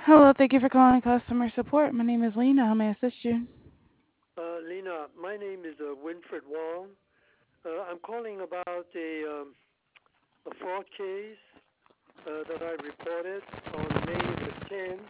Hello, thank you for calling customer support. My name is Lena. How may I assist you? Lena, my name is Winfred Wong. I'm calling about a fraud case that I reported on May the 10th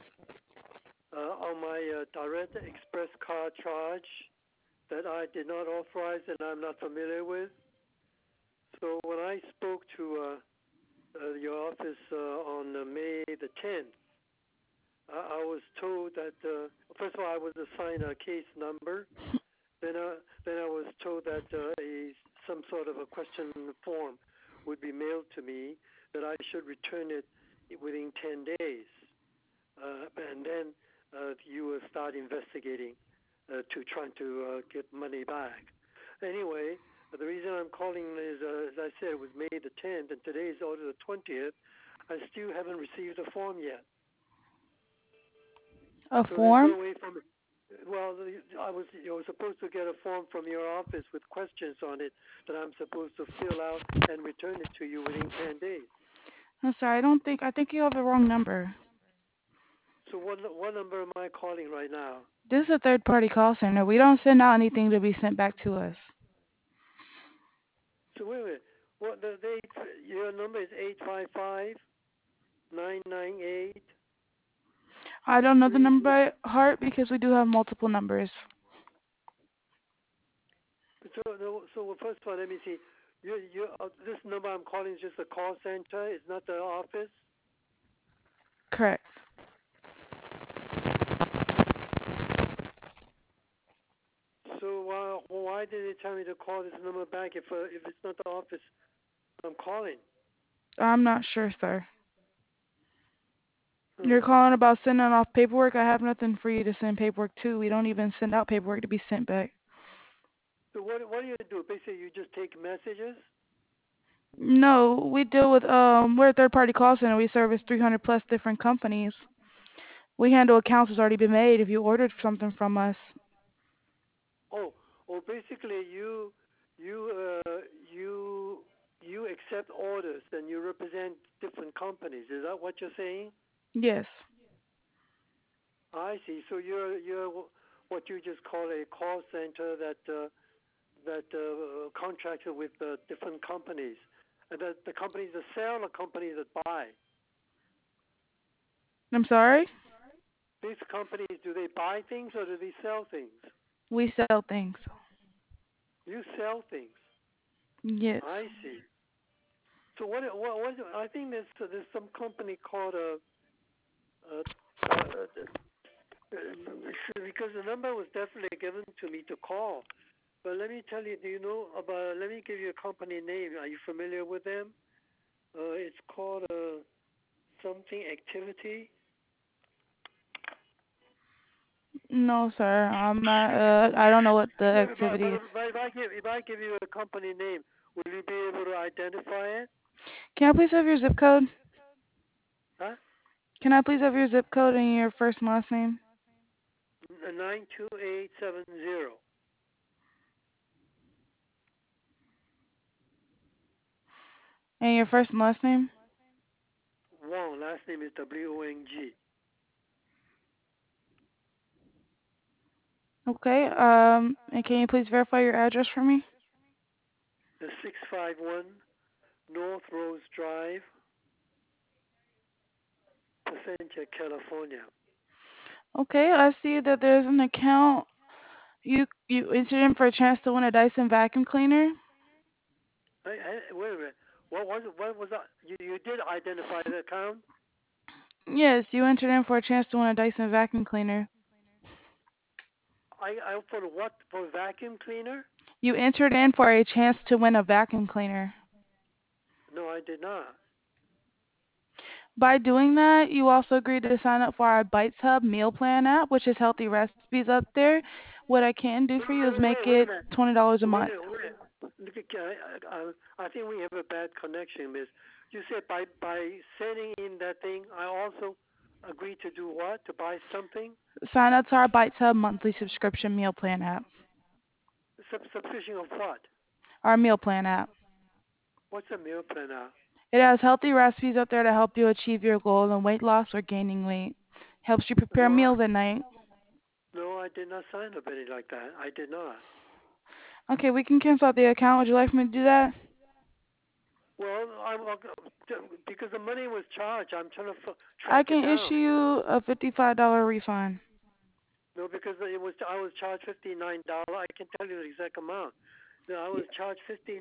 on my Direct Express card charge that I did not authorize and I'm not familiar with. So when I spoke to your office on May the 10th, I was told that, first of all, I was assigned a case number. Then I was told that some sort of a question form would be mailed to me that I should return it within 10 days, and then you will start investigating to trying to get money back. Anyway, the reason I'm calling is, as I said, it was May the 10th, and today is already the 20th. I still haven't received a form yet. A So there's form? no way for me. Well, you were supposed to get a form from your office with questions on it that I'm supposed to fill out and return it to you within 10 days. I'm sorry, I think you have the wrong number. So what number am I calling right now? This is a third party call center. We don't send out anything to be sent back to us. So wait a minute. What your number is 855-998. I don't know the Three. number by heart because we do have multiple numbers. So well, first of all, let me see. This number I'm calling is just a call center. It's not the office. Correct. So why did they tell me to call this number back if it's not the office I'm calling? I'm not sure, sir. Hmm. You're calling about sending off paperwork. I have nothing for you to send paperwork to. We don't even send out paperwork to be sent back. So what do you do? Basically, you just take messages. No, we deal with we're a third party call center. We service 300 plus different companies. We handle accounts that's already been made if you ordered something from us. Oh, basically you uh, you you accept orders and you represent different companies. Is that what you're saying? Yes. I see. So you're what you just call a call center that contracted with different companies. And the companies that sell or companies that buy. I'm sorry? These companies, do they buy things or do they sell things? We sell things. You sell things. Yes. I see. So I think there's some company called because the number was definitely given to me to call. But let me tell you, do you know about? Let me give you a company name. Are you familiar with them? It's called something activity. No, sir. I'm not. I don't know what the Yeah, but, activity but, is. but if I give you a company name, will you be able to identify it? Can I please have your zip code? Huh? Can I please have your zip code and your first and last name? 92870. And your first and last name? Wong. Last name is Wong. Okay. And can you please verify your address for me? The 651 North Rose Drive, Placentia, California. Okay. I see that there's an account. You entered in for a chance to win a Dyson vacuum cleaner. Wait a minute. What was that? You did identify the account? Yes, you entered in for a chance to win a Dyson vacuum cleaner. I for what? For vacuum cleaner? You entered in for a chance to win a vacuum cleaner. No, I did not. By doing that, you also agreed to sign up for our Bites Hub meal plan app, which is healthy recipes up there. What I can do for you is make Wait a it minute. $20 a Wait month. a minute. Look at, I think we have a bad connection, Miss. You said by sending in that thing, I also agreed to do what? To buy something? Sign up to our Bites Hub monthly subscription meal plan app. Subscription of what? Our meal plan app. What's a meal plan now? It has healthy recipes up there to help you achieve your goal in weight loss or gaining weight. Helps you prepare No, meals at night. no, I did not sign up any like that. I did not. Okay, we can cancel out the account. Would you like me to do that? Well, because the money was charged. I'm trying to I track it can down. issue you a $55 refund. No, because I was charged $59. I can tell you the exact amount. No, I was charged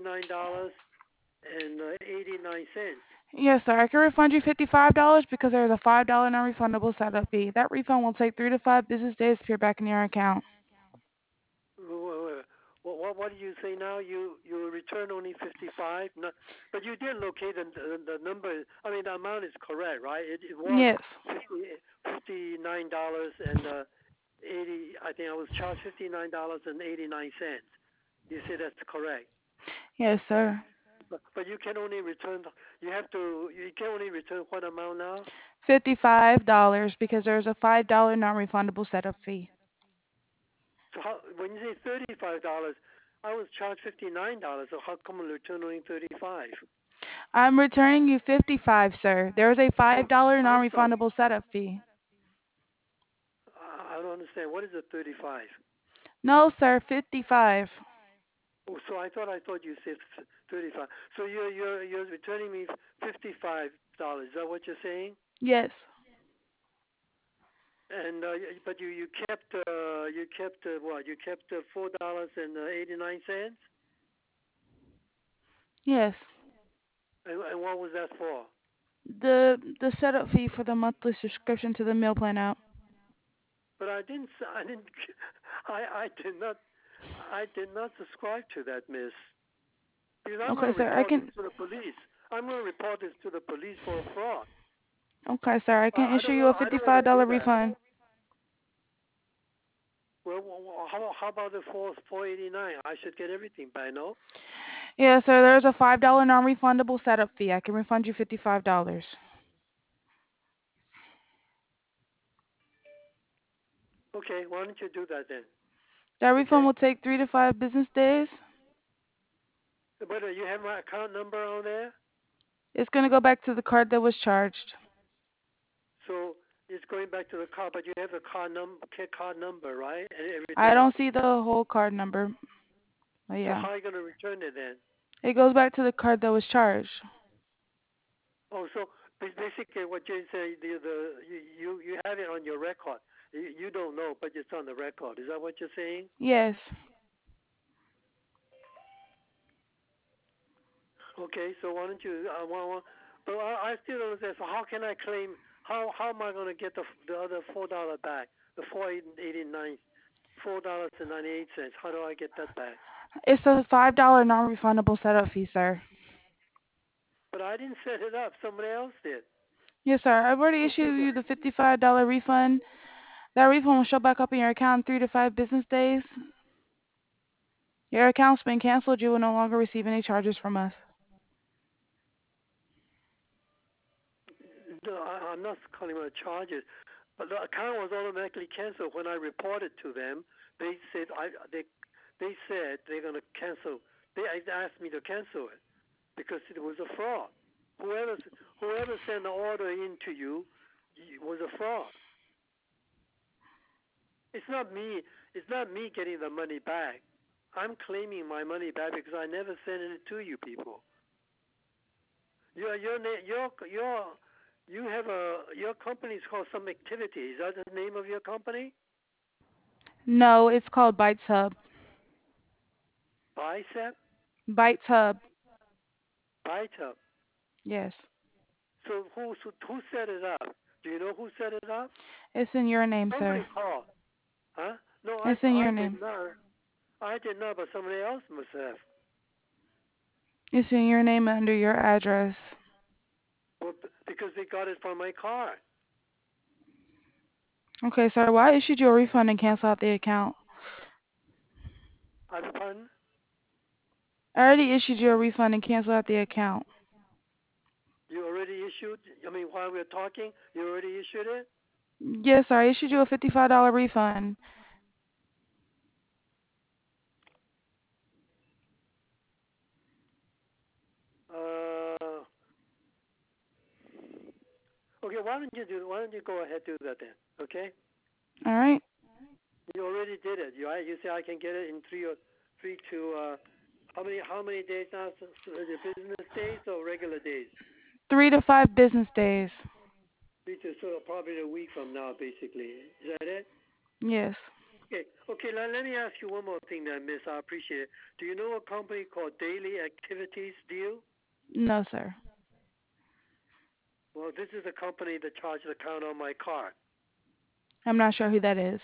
$59.89. Yes, sir. I can refund you $55 because there is a $5 non-refundable setup fee. That refund will take 3 to 5 business days to appear back in your account. What do you say now? You return only 55, no, but you did locate the number. I mean, the amount is correct, right? It was Yes. 59 dollars and 80. I think I was charged $59.89. You say that's correct, Yes, sir. but you can only return. You can only return what amount now? $55 because there's a $5 non-refundable setup fee. So when you say $35, I was charged $59. So how come I return only 35? I'm returning you 55, sir. There is a Oh, $5 I'm sorry. non-refundable setup fee. I don't understand. What is a 35? No, sir, 55. Oh, so I thought you said 35. So you're returning me $55. Is that what you're saying? Yes. And but you kept what? You kept $4.89. Yes. And what was that for? The setup fee for the monthly subscription to the meal plan app. But I didn't I did not I did not subscribe to that, miss. Because I'm going Okay, to sir. I report this can to the police. I'm going to report this to the police for fraud. Okay, sir. I can issue you a I don't want to do $55 that. refund. Well, how about the 489? I should get everything by no. Yeah, sir. There's a $5 non-refundable setup fee. I can refund you $55. Okay, why don't you do that then? That refund Okay. will take 3 to 5 business days. But you have my account number on there, It's gonna go back to the card that was charged. so it's going back to the card. But you have the card number, right, and I everything don't else. see the whole card number. But So yeah. how are you going to return it then? It goes back to the card that was charged. Oh, so basically what you say, you have it on your record. You don't know, but it's on the record. Is that what you're saying? Yes. Okay, so why don't you? But I still don't understand. So how can I claim? How am I going to get the other $4 back? The 4.89, $4.98. How do I get that back? It's a $5 non-refundable setup fee, sir. But I didn't set it up. Somebody else did. Yes, sir. I've already Okay, issued you the $55 refund. That refund will show back up in your account in 3 to 5 business days. Your account's been canceled. You will no longer receive any charges from us. no, I'm not calling on charges. But the account was automatically canceled when I reported to them. They said they said they're going to cancel. They asked me to cancel it because it was a fraud. Whoever whoever sent the order in to you was a fraud. It's not me. It's not me getting the money back. I'm claiming my money back because I never sent it to you people. You have your company is called some activity. Is that the name of your company? No, it's called Bites Hub. Bicep, Bites Hub. Bicep. Yes. So who set it up? Do you know who set it up? It's in your name, Somebody sir. called, huh? No, It's in I your did name. not. I did not, but somebody else must have. It's in your name under your address. Well, because they got it from my card. Okay, sir. Well, I issued you a refund and cancel out the account. I pardon? I already issued you a refund and cancel out the account. You already issued? I mean, while we're talking, you already issued it? Yes, sir. I issued you a $55 refund. Uh, Okay, why don't you go ahead do that then? Okay. All right. You already did it. You say I can get it in three to how many days now? The business days or regular days? 3 to 5 business days. 3 to so probably a week from now, basically. Is that it? Yes. Okay. Okay. Now let me ask you one more thing, that Miss. I appreciate it. Do you know a company called Daily Activities Deal? No, sir. Well, this is a company that charges account on my card. I'm not sure who that is.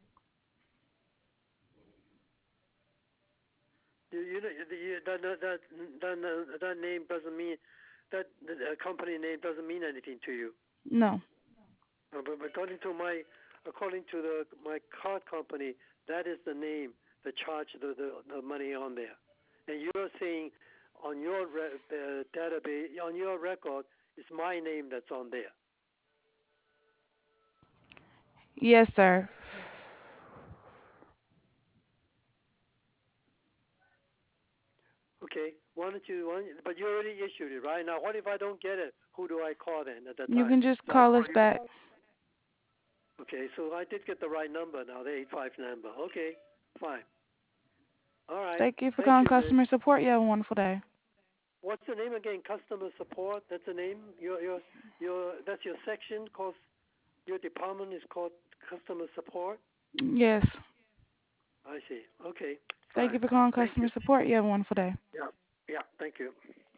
That name doesn't mean that the company name doesn't mean anything to you. No. But according to my card company, that is the name that charge the money on there. And you're saying on your database, on your record, it's my name that's on there. Yes, sir. Okay. But you already issued it, right? Now, what if I don't get it? Who do I call then at that You time? can just So I'll call call us you. back. Okay, so I did get the right number now, the 85 number. Okay, fine. All right. Thank you for Thank calling you, Miss. customer support. You have a wonderful day. What's the name again? Customer support. That's the name. That's your section. Called your department is called customer support. Yes. I see. Okay, Thank fine. you for calling Thank you. customer support. You have a wonderful day. Yeah. Yeah. Thank you.